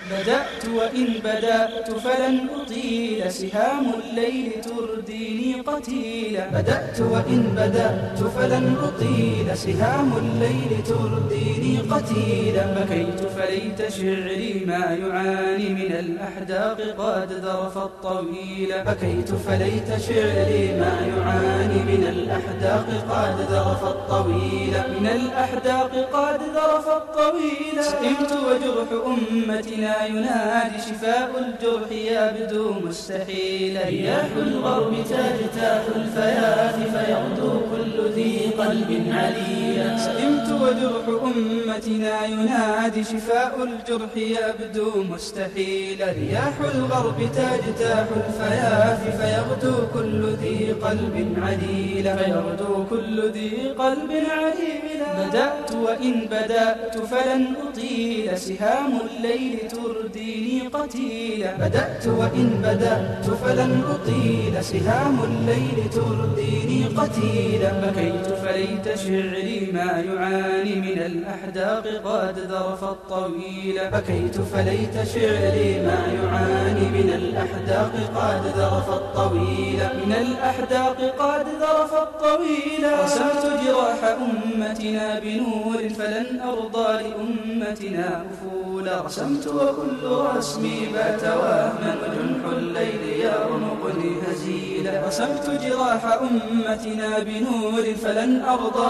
بدأت وإن بدأت فلن أطيل، سهام الليل ترديني قتيلا. بدأت وإن بدأت فلن أطيل، سهام الليل ترديني قتيلا. بكيت فليت شعري ما يعاني من الأحداق قد ذرف الطويل. بكيت فليت شعري ما يعاني من الأحداق قد ذرف الطويل. من الأحداق قد ذرف الطويل. سئمت وجرح أمتنا ينادي، شفاء الجرح يبدو مستحيلا. رياح الغرب تجتاح الفيافي، فيغدو كل ذي قلب عليلا. سئمت وجرح أمتنا ينادي، شفاء الجرح يبدو مستحيلا. رياح الغرب تجتاح الفيافي، فيغدو كل ذي قلب عليلا. فيغدو كل ذي قلب عليلا. بدأت وإن بدأت فلن أطيل، سهام الليل ترديني قتيلا. بدأت وإن بدأت فلن أطيل، سهام الليل ترديني قتيلا. بكيت فليت شعري ما يعاني من الأحداق قد ذرف الطويل. بكيت فليت شعري ما يعاني من الأحداق قد ذرف الطويل. من الأحداق قد ذرف الطويل. رسمت جراح أمتنا بنور، فلن أرضى لأمتنا أفولا. رسمت وكل رسمي بات وهما، وجنح الليل يرمقني هزيلا. رسمت جراح أمتنا بنور، فلن أرضى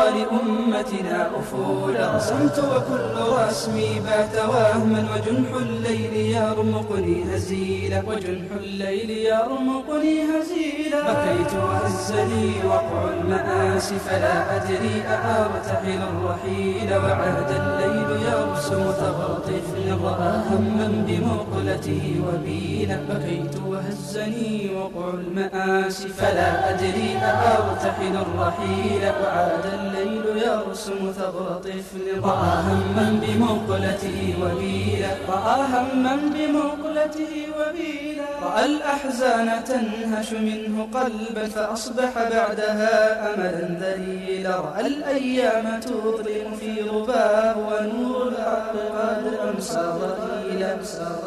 لأمتنا أفولا. رسمت وكل رسمي بات وهما، وجنح الليل يرمقني هزيلا. وجنح الليل يرمقني هزيلا. بكيت وهزني وقع المآسي، فلا أدري أأرتحل الرحيل. وعاد الليل يرسم ثغر طفل رأى هما بمقلته وبيلا. بكيت وهزني وقع المآسي، فلا أدري أأرتحل الرحيل. وعاد الليل يرسم ثغر طفل رأى هما بمقلته وبيلا. رأى هما بمقلته وبيلا. رأى الأحزان تنهش منه قلبا، فأصبح بعدها أملا ذليلا. رأى الأيام تظلم في رباه، ونور الحق قد أمسى ضئيلا.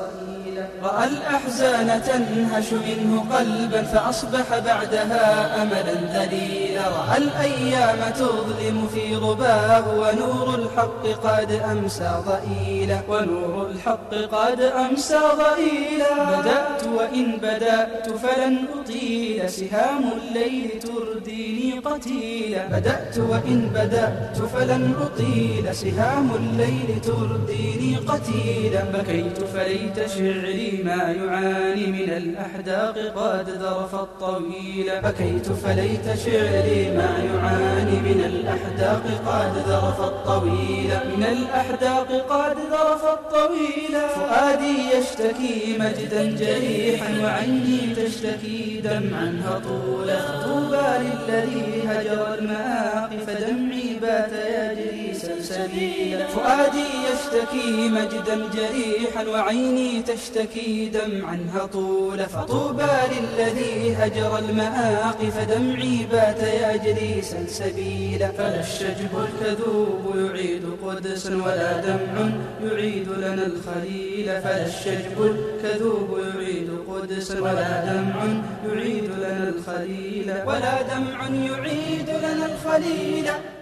رأى الأحزان تنهش منه قلبا، فأصبح بعدها أملا ذليلا. رأى الأيام تظلم في رباه، ونور الحق قد أمسى ضئيلا. ونور الحق قد أمسى ضئيلا. بدأت وإن بدأت فلن أطيل، سهام الليل ترديني قتيلا. بدأت وإن بدأت فلن أطيل، سهام الليل ترديني قتيلا. بكيت فليت شعري ما يعاني من الأحداق قد ذرف الطويل. بكيت فليت شعري ما يعاني من الأحداق قد ذرف الطويل. من الأحداق قد ذرف الطويل. فؤادي يشتكي مجدا جريحا، وعيني تشتكي دمعا هطولا. طوبى للذي هجر المآقي، فدمعي بات يجري سلسبيلا. فؤادي يشتكي مجدا جريحا، وعيني تشتكي دمعا هطولا. فطوبى للذي هجر المآقي، فدمعي بات يجري سلسبيلا. فلا الشجب الكذوب يعيد قدسا، ولا دمع يعيد لنا الخليل. فلا الشجب الكذوب يعيد قدسا، ولا دمع يعيد لنا الخليل. ولا دمع يعيد لنا الخليل.